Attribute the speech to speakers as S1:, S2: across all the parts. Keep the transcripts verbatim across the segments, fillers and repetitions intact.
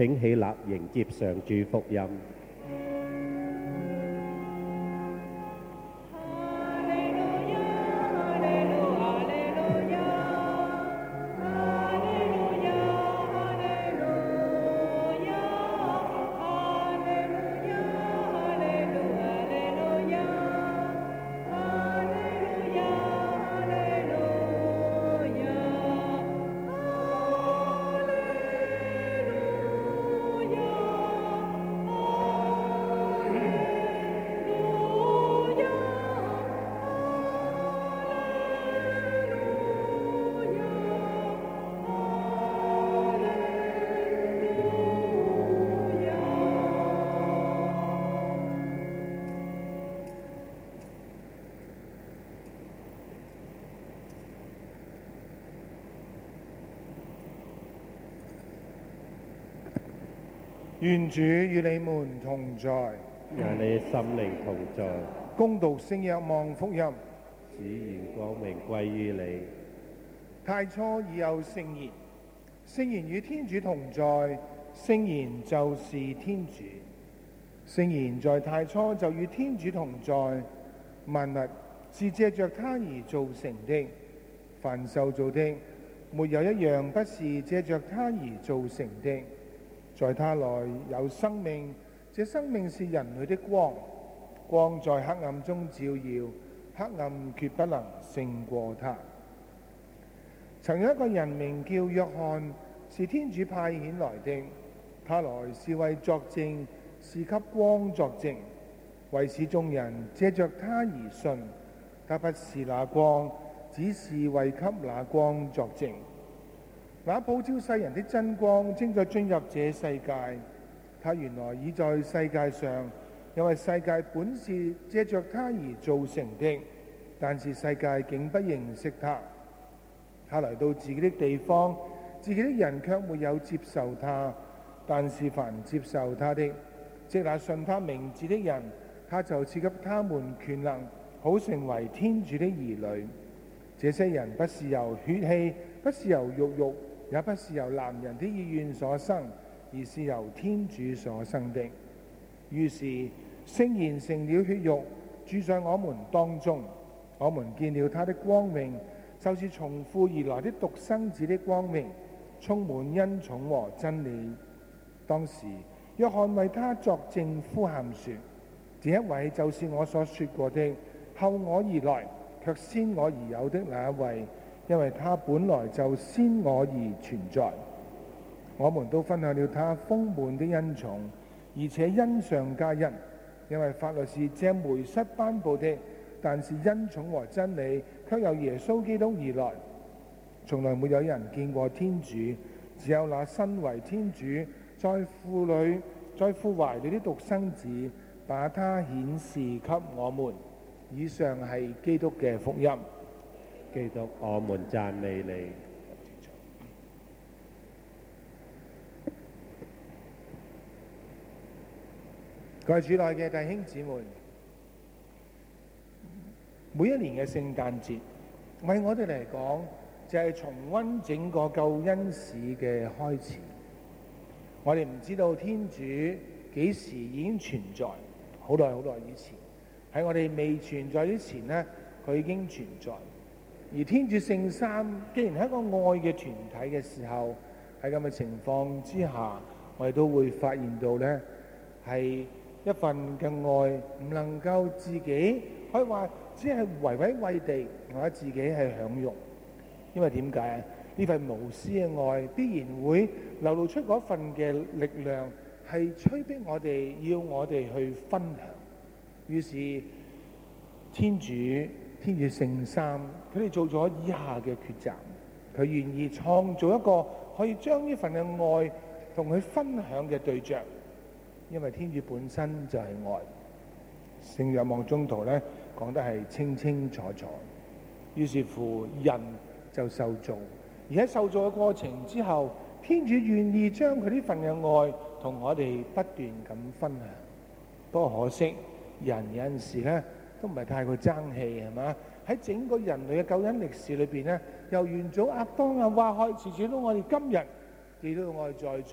S1: 請起立迎接上主福音。
S2: 願主與你們同在，
S1: 讓你心靈同在，
S2: 恭讀聖若望福音。
S1: 只願光榮歸於你。
S2: 太初已有聖言，聖言與天主同在，聖言就是天主。聖言在太初就與天主同在，萬物是借着他而造成的，凡受造的，沒有一樣不是借着他而造成的。在他內有生命，這生命是人類的光，光在黑暗中照耀，黑暗決不能勝過他。曾有一個人名叫約翰，是天主派遣來的，他來是為作證，是給光作證，為使眾人借着他而信。他不是那光，只是為給那光作證。那普照世人的真光正在進入這世界，他原來已在世界上，因為世界本是借着他而造成的，但是世界竟不認識他。他來到自己的地方，自己的人卻沒有接受他，但是凡接受他的，即那信他名字的人，他就賜給他們權能，好成為天主的兒女。這些人不是由血氣，不是由肉慾，也不是由男人的意願所生，而是由天主所生的。於是聖言成了血肉，住在我們當中，我們見了他的光榮，就是從父而來的獨生子的光榮，充滿恩寵和真理。當時約翰為他作證，呼喊說：這一位就是我所說過的，後我而來，卻先我而有的那一位，因為他本來就先我而存在。我們都分享了他豐滿的恩寵，而且恩上加恩，因為法律是借梅瑟頒布的，但是恩寵和真理卻由耶穌基督而來。從來沒有人見過天主，只有那身為天主在父裏在父懷裏的獨生子，把他顯示給我們。以上係基督嘅福音。
S1: 基督，我們讚美你。
S2: 各位主內嘅弟兄姊妹，每一年嘅聖誕節，為我哋嚟講就係重溫整個救恩史嘅開始。我哋唔知道天主幾時已經存在，好耐好耐以前，喺我哋未存在之前呢，佢已經存在。而天主聖三既然係一個愛嘅團體嘅時候，喺咁嘅情況之下，我哋都會發現到呢係一份嘅愛唔能夠自己可以話只係維維維地或者自己係享用，因為點解啊？呢份無私嘅愛必然會流露出嗰份嘅力量，係催逼我哋要我哋去分享。於是天主天主聖三佢哋做咗以下嘅抉擇，佢願意創造一個可以將呢份嘅愛同佢分享嘅對象。因為天主本身就係愛，聖若望宗徒咧講得係清清楚楚。於是乎人就受造，而喺受造嘅過程之後，天主願意將佢呢份嘅愛同我哋不斷咁分享。不過可惜人有陣時咧都唔係太過爭氣，係嘛？喺整個人類嘅救恩歷史裏邊咧，由元祖亞當亞娃開始，直到我哋今日，記到我哋在座，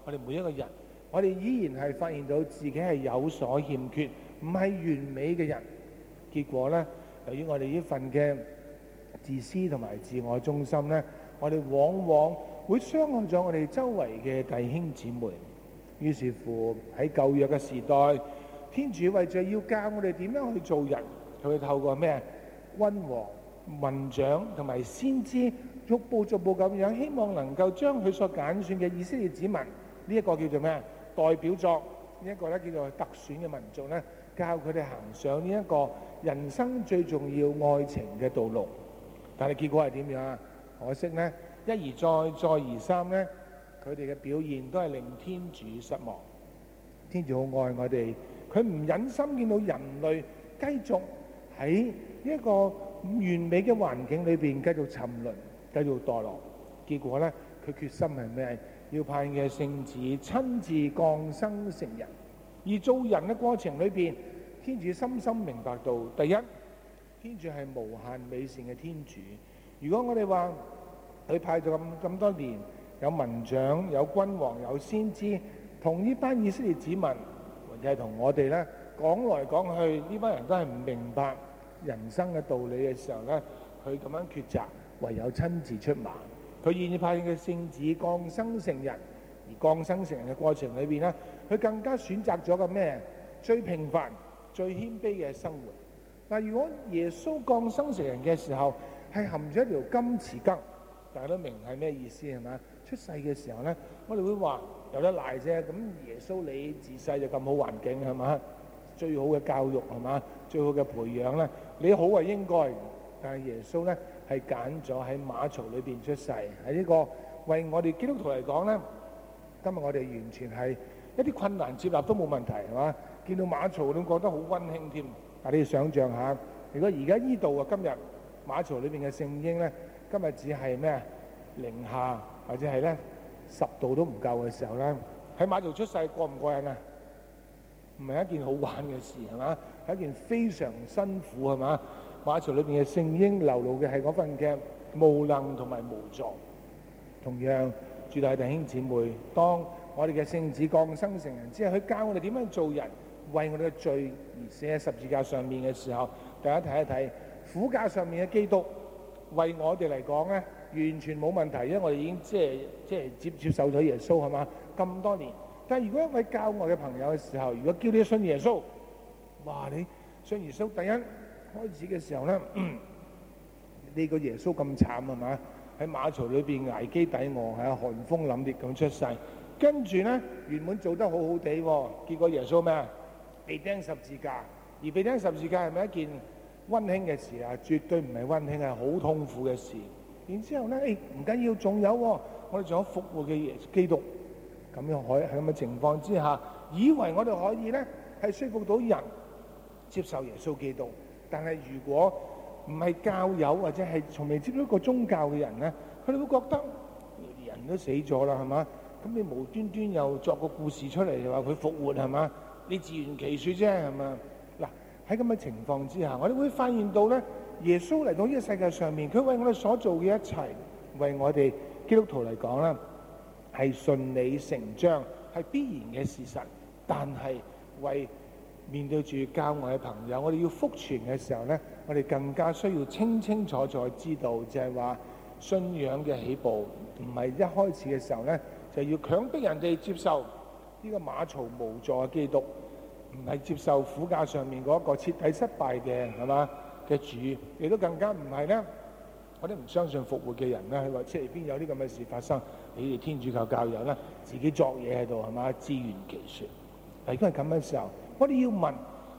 S2: 我哋每一個人，我哋依然係發現到自己係有所欠缺，唔係完美嘅人。結果呢，由於我哋呢份嘅自私同埋自我中心呢，我哋往往會傷害咗我哋周圍嘅弟兄姊妹。於是乎喺舊約嘅時代，天主為咗要教我哋點樣去做人，佢會透過咩？君王、民長同埋先知，逐步逐步咁樣，希望能夠將佢所揀選嘅以色列子民，呢、這、一個叫做咩？代表作，呢、這、一個咧叫做特選嘅民族咧，教佢哋行上呢一個人生最重要愛情嘅道路。但係結果係點樣啊？可惜呢，一而再，再而三呢，佢哋嘅表現都係令天主失望。天主好愛我哋，佢唔忍心見到人類繼續喺呢一個唔完美嘅環境裏邊繼續沉淪、繼續墮落。結果呢，佢決心係咩？要派嘅聖子親自降生成人。而做人嘅過程裏邊，天主深深明白到，第一，天主係無限美善嘅天主。如果我哋話佢派咗咁咁多年，有民長、有君王、有先知，同呢班以色列子民，或者係同我哋咧講來講去，呢班人都係唔明白人生嘅道理嘅時候咧，佢咁樣抉擇，唯有親自出馬。佢願意派嘅聖子降生成人，而降生成人嘅過程裏邊咧，佢更加選擇咗個咩？最平凡、最謙卑嘅生活。但如果耶穌降生成人嘅時候係含咗一條金匙羹，大家都明係咩意思係嘛？出世嘅時候咧，我哋會話有得賴啫。咁耶穌你自細就咁好環境係嘛？最好嘅教育係嘛？最好嘅培養咧，你好係應該。但係耶穌咧係揀咗喺馬槽裏邊出世，喺呢個為我哋基督徒嚟講咧，今日我哋完全係一啲困難接納都冇問題係嘛？見到馬槽都覺得好溫馨添。但你要想象下，如果而家呢度啊，今日馬槽裏邊嘅聖嬰咧，今日只係咩零下或者係咧十度都唔夠嘅時候咧，喺馬槽出世過唔過癮啊？唔係一件好玩嘅事係嘛？係一件非常辛苦係嘛？馬槽裏邊嘅聖嬰流露嘅係嗰份嘅無能同埋無助。同樣，諸位弟兄姊妹，當我哋嘅聖子降生成人之後，佢教我哋點樣做人，為我哋嘅罪而死喺十字架上面嘅時候，大家睇一睇苦架上面嘅基督，為我哋嚟講咧，完全冇問題，因為我哋已經即係即係接接受咗耶穌係嘛？咁多年。但係如果一位教我嘅朋友嘅時候，如果叫你信耶穌，哇！你信耶穌第一開始嘅時候咧，呢個耶穌咁慘係嘛？喺馬槽裏邊捱飢抵餓，係啊寒風凜冽咁出世。跟住咧原本做得好好地，結果耶穌咩？被釘十字架。而被釘十字架係咪一件溫馨嘅事啊？絕對唔係溫馨，係好痛苦嘅事。然之後咧，誒唔緊要，仲有我哋仲有復活嘅耶基督。咁樣可以喺咁嘅情況之下，以為我哋可以咧係說服到人接受耶穌基督。但係如果唔係教友或者係從未接觸過宗教嘅人咧，佢哋會覺得人都死咗啦，係嘛？咁你無端端又作個故事出嚟，又話佢復活係嘛？你自圓其説啫係嘛？嗱，喺咁嘅情況之下，我哋會發現到咧，耶穌嚟到呢個世界上面，佢為我哋所做嘅一切，為我哋基督徒嚟講咧，係順理成章，係必然嘅事實。但係為面對住教外嘅朋友，我哋要福傳嘅時候咧，我哋更加需要清清楚楚知道，就係話信仰嘅起步唔係一開始嘅時候咧，就要強迫人哋接受呢個馬槽無助嘅基督，唔係接受苦架上面嗰一個徹底失敗嘅係嘛嘅主，亦都更加唔係咧。我哋唔相信復活嘅人咧，佢話出嚟邊有啲咁嘅事發生？你哋天主教教友咧，自己作嘢喺度係嘛？自圓其説。但如果係咁嘅時候，我哋要問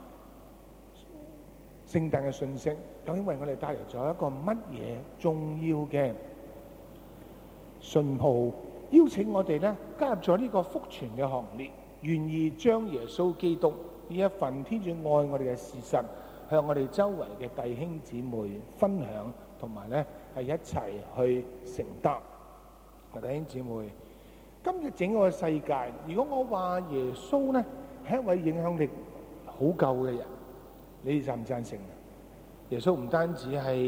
S2: 聖誕嘅信息，究竟為我哋帶嚟咗一個乜嘢重要嘅信號？邀請我哋咧加入咗呢個福傳嘅行列，願意將耶穌基督呢一份天主愛我哋嘅事實，向我哋周圍嘅弟兄姊妹分享，同埋咧係一齊去承擔。弟兄姊妹，今日整個世界，如果我話耶穌咧係一位影響力好夠嘅人，你哋贊唔贊成？耶穌唔單止係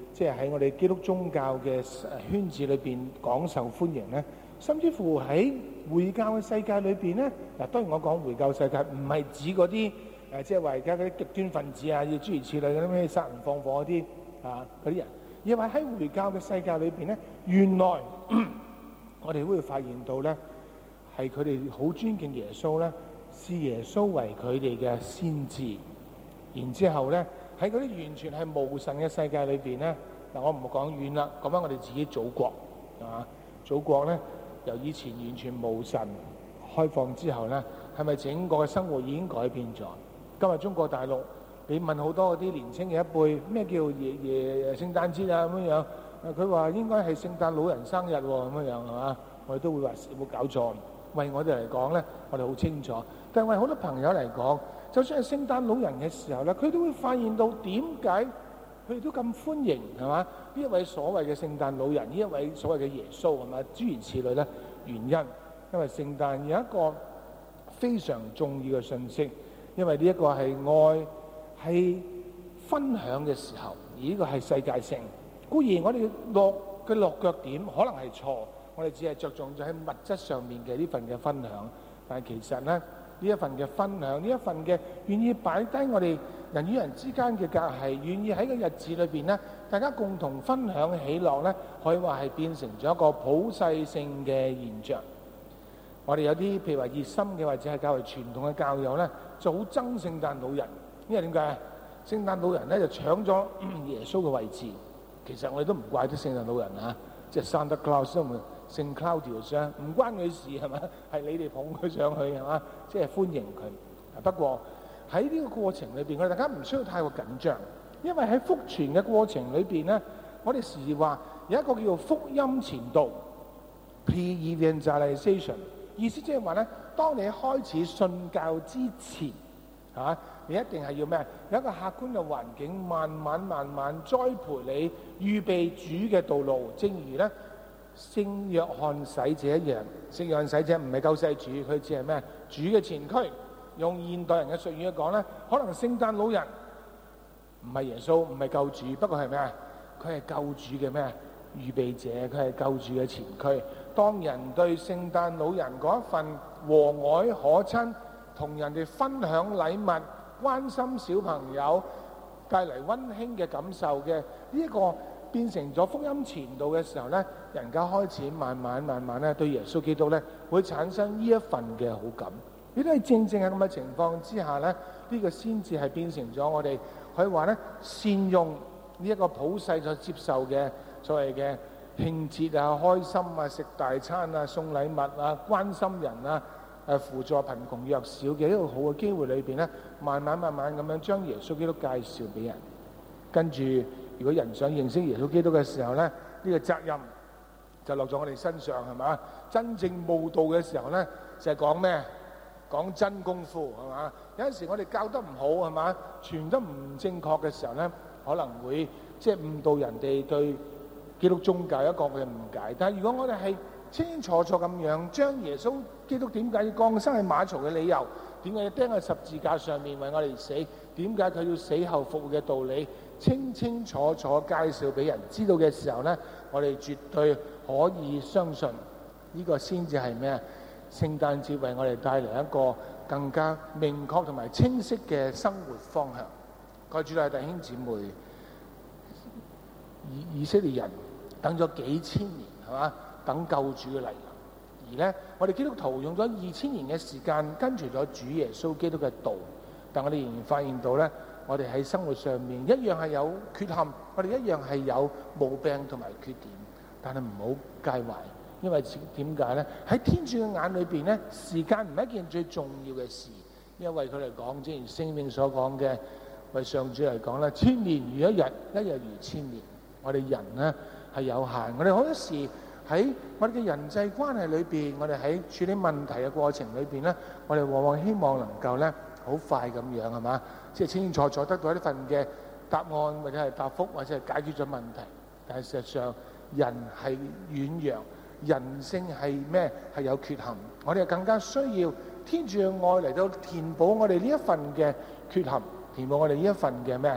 S2: 即係喺我哋基督宗教嘅圈子裏邊廣受歡迎咧，甚至乎喺回教嘅世界裏邊咧，嗱當然我講回教世界唔係指嗰啲誒，即係話而家嗰啲極端分子啊，要諸如此類嗰啲咩殺人放火嗰啲啊嗰啲人，而係喺回教嘅世界裏邊咧，原來我哋會發現到咧，係佢哋好尊敬耶穌咧，視耶穌為佢哋嘅先知，然之後咧喺嗰啲完全係無神嘅世界裏邊咧，嗱我唔好講遠啦，講翻我哋自己祖國啊，祖國咧由以前完全無神開放之後咧，係咪整個嘅生活已經改變咗？今日中國大陸，你問好多嗰啲年青嘅一輩，咩叫爺爺聖誕節啊咁樣？佢話應該係聖誕老人生日喎咁樣係嘛？我哋都會話有冇搞錯？為我哋嚟講咧，我哋好清楚。但係為好多朋友嚟講，就算係聖誕老人嘅時候咧，佢都會發現到點解佢哋都咁歡迎係嘛？呢一位所謂嘅聖誕老人，呢一位所謂嘅耶穌係嘛？諸如此類咧，原因因為聖誕有一個非常重要嘅信息，因為呢一個係愛係分享嘅時候，而呢個係世界性。固然我哋落嘅落腳點可能係錯，我哋只係着重咗喺物質上面嘅呢份嘅分享，但係其實咧呢一份嘅分享，呢一份嘅願意擺低我哋人與人之間嘅隔閡，願意喺個日子裏邊咧，大家共同分享喜樂咧，可以話係變成咗一個普世性嘅現象。我哋有啲譬如話熱心嘅或者係較為傳統嘅教友咧，就好憎聖誕老人，因為點解啊？聖誕老人咧就搶咗耶穌嘅位置。其實我哋都唔怪得聖誕老人啊，即係 Santa Claus 都唔聖 Claudius 啊，唔關佢事係嘛？係你哋捧佢上去係嘛？即係歡迎佢。不過喺呢個過程裏邊，我哋大家唔需要太過緊張，因為喺福傳嘅過程裏邊咧，我哋時話有一個叫做福音前導 （pre-evangelization）， 意思即係話咧，當你開始信教之前，嚇、啊、你一定係要咩？有一個客觀嘅環境，慢慢慢慢栽培你，預備主嘅道路。正如咧聖約翰洗者一樣，聖約翰洗者唔係救世主，佢只係咩？主嘅前驅。用現代人嘅術語去講咧，可能聖誕老人唔係耶穌，唔係救主，不過係咩啊？佢係救主嘅咩？預備者，佢係救主嘅前驅。當人對聖誕老人嗰一份和藹可親，同人哋分享禮物、關心小朋友、帶嚟溫馨嘅感受嘅呢一個變成咗福音前導嘅時候咧，人家開始慢慢慢慢咧對耶穌基督咧會產生呢一份嘅好感。亦都係正正喺咁嘅情況之下咧，呢、這個先至係變成咗我哋可以話咧善用呢一個普世所接受嘅所謂嘅慶節啊、開心啊、食大餐啊、送禮物啊、關心人啊、誒輔助貧窮弱小嘅一個好嘅機會裏邊咧，慢慢慢慢咁樣將耶穌基督介紹俾人。跟住，如果人想認識耶穌基督嘅時候咧，呢、這個責任就落咗我哋身上，係嘛？真正慕道嘅時候咧，就係講咩？講真功夫係嘛？有陣時我哋教得唔好係嘛？傳得唔正確嘅時候咧，可能會即係誤導人哋對基督宗教一個嘅誤解。但係如果我哋係清清楚楚咁樣將耶穌基督點解要降生喺馬槽嘅理由，點解要釘喺十字架上面為我哋死，點解佢要死後復活嘅道理，清清楚楚介紹俾人知道嘅時候咧，我哋絕對可以相信呢個先至係咩啊？聖誕節為我哋帶嚟一個更加明確同埋清晰嘅生活方向。各位主內弟兄姊妹，以以色列人等咗幾千年係嘛？等救主嘅嚟臨，而咧我哋基督徒用咗二千年嘅時間跟隨咗主耶穌基督嘅道，但我哋仍然發現到咧，我哋喺生活上面一樣係有缺陷，我哋一樣係有毛病同埋缺點，但係唔好介懷。因為點解咧？喺天主嘅眼裏邊咧，時間唔係一件最重要嘅事，因為佢嚟講，正如聖經所講嘅，為上主嚟講咧，千年如一日，一日如千年。我哋人咧係有限，我哋好多時喺我哋嘅人際關係裏邊，我哋喺處理問題嘅過程裏邊咧，我哋往往希望能夠咧好快咁樣係嘛，即係清清楚楚得到一份嘅答案或者係答覆或者係解決咗問題。但係事實上，人係軟弱。人性係咩？係有缺陷，我哋更加需要天主嘅愛嚟到填補我哋呢一份嘅缺陷，填補我哋呢一份嘅咩？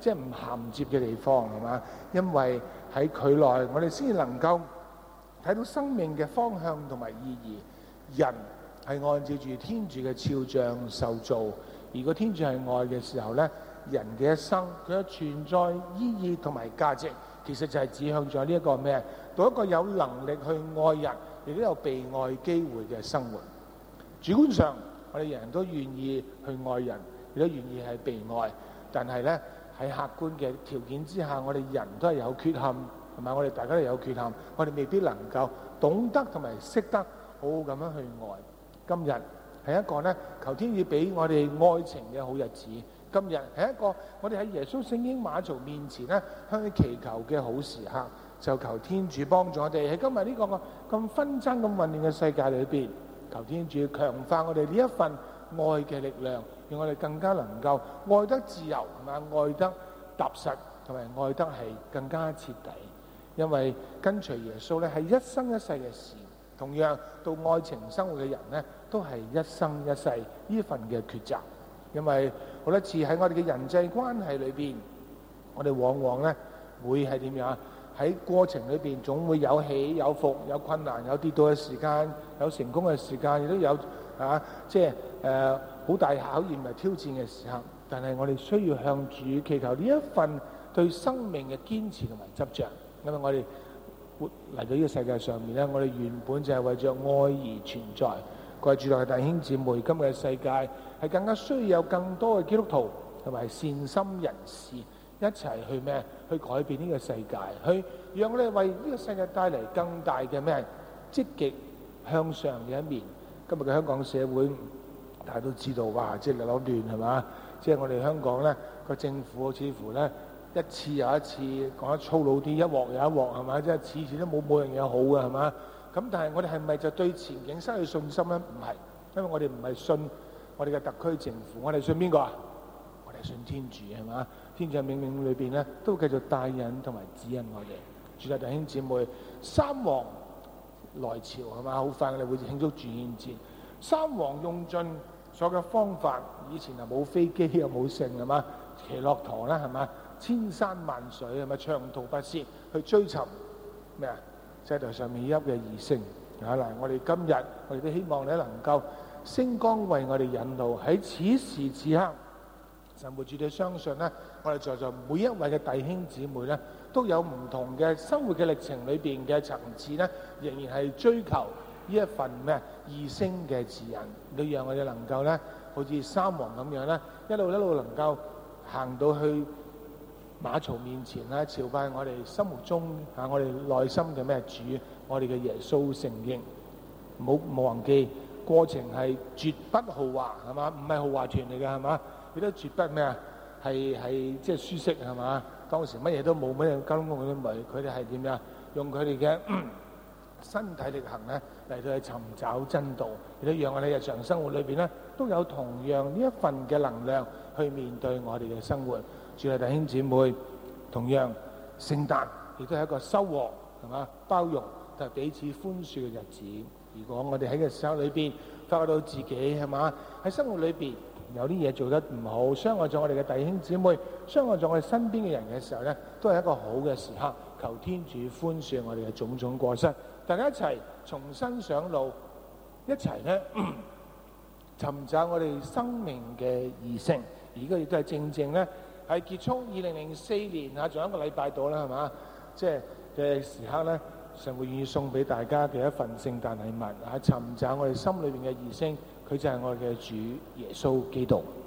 S2: 即係唔銜接嘅地方，係嘛？因為喺佢內，我哋先至能夠睇到生命嘅方向同埋意義。人係按照住天主嘅肖像受造，如果天主係愛嘅時候呢，人嘅一生佢嘅存在意義同埋價值，其實就係指向咗呢一個咩？到一個有能力去愛人，亦都有被愛機會嘅生活。主觀上，我哋人人都願意去愛人，亦都願意係被愛。但係呢，喺客觀嘅條件之下，我哋人都係有缺陷，係咪？我哋大家都有缺陷，我哋未必能夠懂得同埋識得好好咁樣去愛。今日係一個呢，求天主俾我哋愛情嘅好日子。今日係一個我哋喺耶穌聖嬰馬槽面前呢，向佢祈求嘅好時刻。就求天主幫助我哋喺今日呢個咁紛爭、咁混亂嘅世界裏邊，求天主強化我哋呢一份愛嘅力量，讓我哋更加能夠愛得自由，係嘛？愛得踏實，同埋愛得係更加徹底。因為跟隨耶穌咧係一生一世嘅事，同樣到愛情生活嘅人咧都係一生一世呢份嘅抉擇。因為好多次喺我哋嘅人際關係裏邊，我哋往往咧會係點樣？喺過程裏邊總會有起有伏，有困難，有跌倒嘅時間，有成功嘅時間，亦都有啊，即係誒好大考驗同埋挑戰嘅時刻。但係我哋需要向主祈求呢一份對生命嘅堅持同埋執着，因為我哋活嚟到呢個世界上面咧，我哋原本就係為著愛而存在。各位主內嘅弟兄姊妹，今日嘅世界係更加需要有更多嘅基督徒同埋善心人士一齊去咩？去改變呢個世界，去讓我哋為呢個世界帶嚟更大嘅咩？積極向上嘅一面。今日嘅香港社會，大家都知道，哇！即係流流亂係嘛？即係我哋香港咧個政府似乎咧一次又一次講得粗魯啲，一鑊又一鑊係嘛？即係次次都冇冇樣嘢好嘅係嘛？咁但係我哋係咪就對前景失去信心咧？唔係，因為我哋唔係信我哋嘅特區政府，我哋信邊個啊？我哋信天主係嘛？天主嘅命令裏邊咧，都繼續帶引同埋指引我哋。主內弟兄姊妹，三王來朝係嘛？好快我哋會慶祝主顯節。三王用盡所有嘅方法，以前又冇飛機又冇剩係嘛？騎駱駝啦係嘛？千山萬水係咪？長途跋涉去追尋咩啊？世代上面一嘅異星啊！嗱，我哋今日我哋都希望你能夠星光為我哋引導喺此時此刻。神會絕對相信咧，我哋在座每一位嘅弟兄姊妹咧，都有唔同嘅生活嘅歷程裏邊嘅層次咧，仍然係追求呢一份咩異星嘅指引，你讓我哋能夠咧，好似三王咁樣咧，一路一路能夠行到去馬槽面前咧，朝拜我哋心目中啊，我哋內心嘅咩主，我哋嘅耶穌聖嬰。唔好冇忘記，過程係絕不豪華係嘛？唔係豪華團嚟嘅係嘛？亦都絕不咩啊？係係即係舒適係嘛？當時乜嘢都冇，乜嘢交通工具都冇，佢哋係點樣？用佢哋嘅身體力行咧嚟到去尋找真道，亦都讓我哋日常生活裏邊咧都有同樣呢一份嘅能量去面對我哋嘅生活。主內弟兄姊妹，同樣聖誕亦都係一個收穫係嘛？包容同彼此寬恕嘅日子。如果我哋喺個時候裏邊發覺到自己係嘛喺生活裏邊有啲嘢做得唔好，傷害咗我哋嘅弟兄姊妹，傷害咗我哋身邊嘅人嘅時候咧，都係一個好嘅時刻。求天主寬恕我哋嘅種種過失，大家一齊重新上路，一齊咧尋找我哋生命嘅異星。而家亦都係正正咧係結束二零零四年啊，仲有一個禮拜到啦，係嘛？即係嘅時刻咧，神會願意送俾大家嘅一份聖誕禮物啊！尋找我哋心裏邊嘅異星，佢就係我哋嘅主耶穌基督。